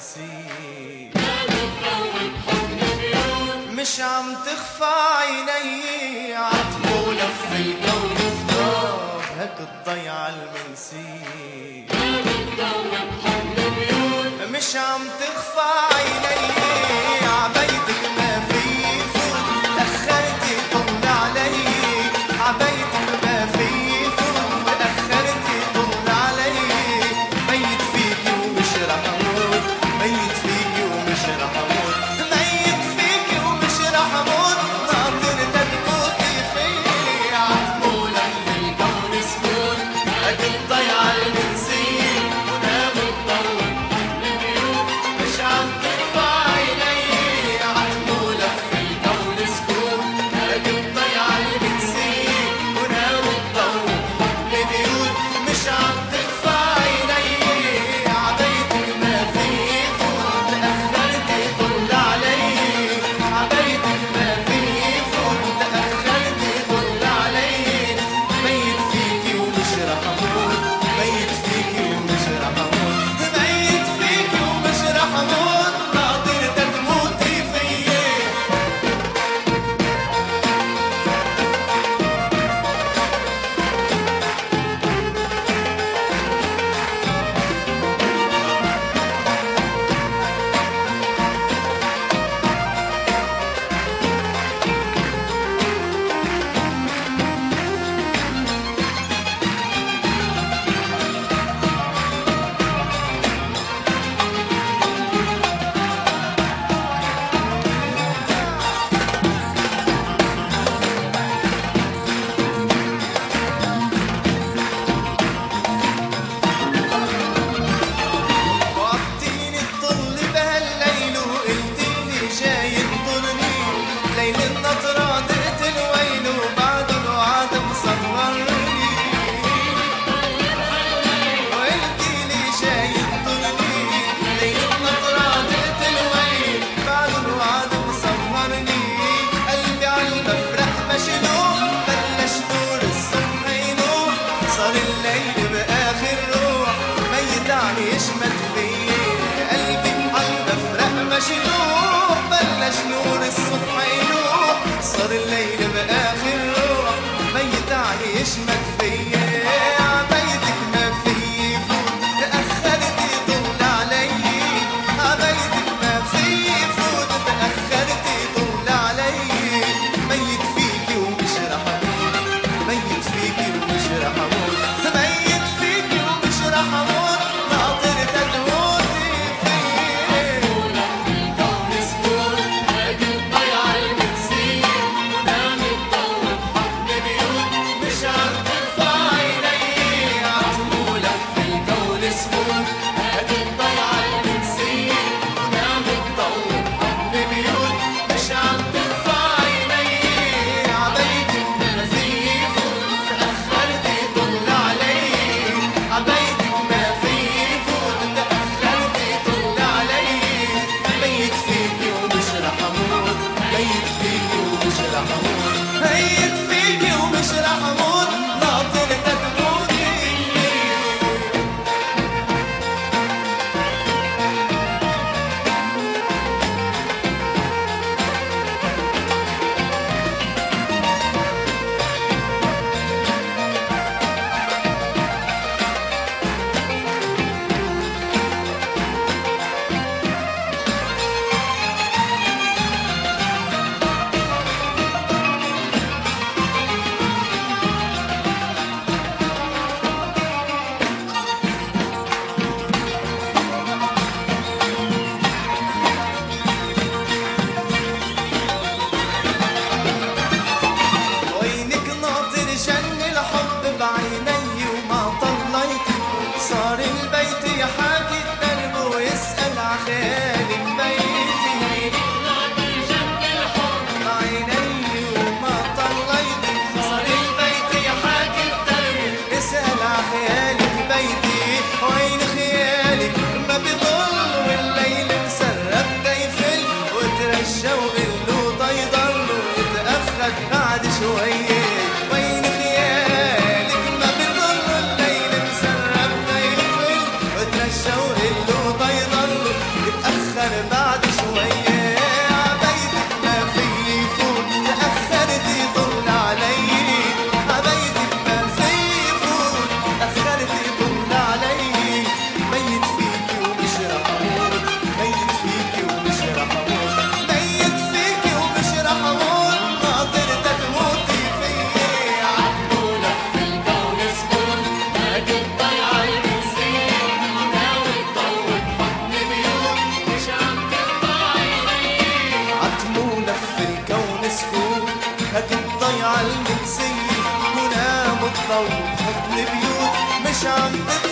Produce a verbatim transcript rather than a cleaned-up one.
المنسي، مش عم تخفى عيني عطمولة في الكون خطاب هيك الضيعة المنسي، مش عم تخفى عيني عبيتك ما في فوت تأخرتي طول علي، عبيتك ما في فوت تأخرتي طول علي، ميت فيكي ومش رح اموت، ميت فيكي ومش رح اموت، ميت فيكي ومش رح اموت، ناطر تموتي فيي عطمولة في الكون سكون هيك الضيعة المنسية ونام تضوي مش عم تخفى عيني عطمولة في الكون سكون هيك الضيعة المنسية ونام تضوي ببيوت مش عم تخفى عيني عبيتك ما في فوت تأخرتي طل علي، عبيتك ما في فوت تأخرتي طل علي، ميت فيكي ومش رح اموت، ميت فيكي ومش رح اموت، ميت فيكي ومش رح اموت، ناطر تموتي فيي. وعدتيني تطلي بهالليل وقلتيلي جاي تطلني، ليل النطرة دقت الويل وبعد الوعد مصغرني، وقلتيلي جاي تطلني، ليل النطرة دقت الويل بعد الوعد مصغرني، قلبي عالمفرح مشلوق بلش نور الصبح ينوح، صار الليل بآخر روح ميت عم يشمت فيي، قلبي عالمفرح مشلوق بلش نور الصبح ينوح، صار الليل بآخر روح ميت عم يشمت فيي، عبيتك ما فيي فوت تأخرتي طول علي، عبيتك ما فيي فوت تأخرتي طول علي، ميت فيكي ومش رح اموت، ميت فيكي ومش رح اموت، ميت فيكي ومش رح اموت، ناطر تموتي فيي. الكون سكون هيك الضيعة المنسية ونام تضوي بحضن بيوت مش عم تخفى عيني عطمولة في الكون سكون هيك الضيعة المنسية ونام تضوي بحضن بيوت مش عم تخفى عيني، عبيتك ما فيي فوت تأخرتي طل علي، عبيتك ما فيي فوت تأخرتي طل علي، ميت فيكي ومش رح اموت، ميت فيكي ومش رح اموت، ميت فيكي ومش رح اموت، ناطر تموتي فيي. وينك ناطر جن الحب بعيني وما طليتي، صار البيت يحاكي الدرب ويسأل عخالي ببيتي، بعيني وما طليتي، صار البيت يحاكي الدرب يسأل عخالي ببيتي، وين خيالك ما بضل والليل مسرب تيفل وترجى وغلو ضيضل ويتأخر بعد شوية، وين خيالك ما بضل الليل مسرب تيفل وترجى وغلو ضيضل تضوي تحط البيوت مش عم تطلع